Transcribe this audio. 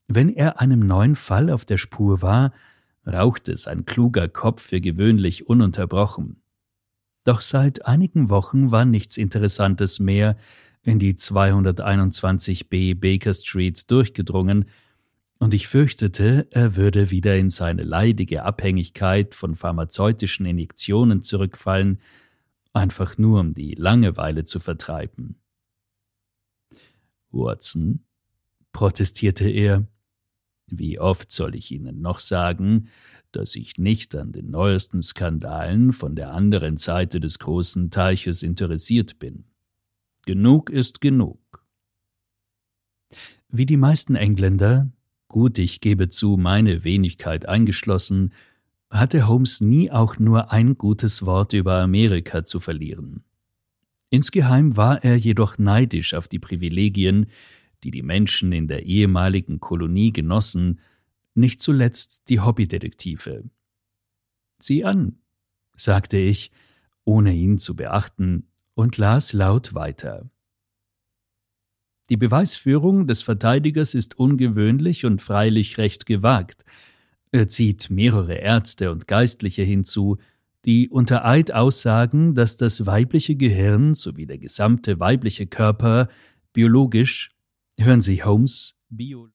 Wenn er einem neuen Fall auf der Spur war, rauchte sein kluger Kopf für gewöhnlich ununterbrochen. Doch seit einigen Wochen war nichts Interessantes mehr in die 221b Baker Street durchgedrungen, und ich fürchtete, er würde wieder in seine leidige Abhängigkeit von pharmazeutischen Injektionen zurückfallen, einfach nur um die Langeweile zu vertreiben. »Watson«, protestierte er, »wie oft soll ich Ihnen noch sagen, dass ich nicht an den neuesten Skandalen von der anderen Seite des großen Teiches interessiert bin. Genug ist genug.« Wie die meisten Engländer, gut, ich gebe zu, meine Wenigkeit eingeschlossen, hatte Holmes nie auch nur ein gutes Wort über Amerika zu verlieren. Insgeheim war er jedoch neidisch auf die Privilegien, die die Menschen in der ehemaligen Kolonie genossen, nicht zuletzt die Hobbydetektive. »Sieh an«, sagte ich, ohne ihn zu beachten, und las laut weiter. »Die Beweisführung des Verteidigers ist ungewöhnlich und freilich recht gewagt. Er zieht mehrere Ärzte und Geistliche hinzu, die unter Eid aussagen, dass das weibliche Gehirn sowie der gesamte weibliche Körper biologisch, hören Sie, Holmes,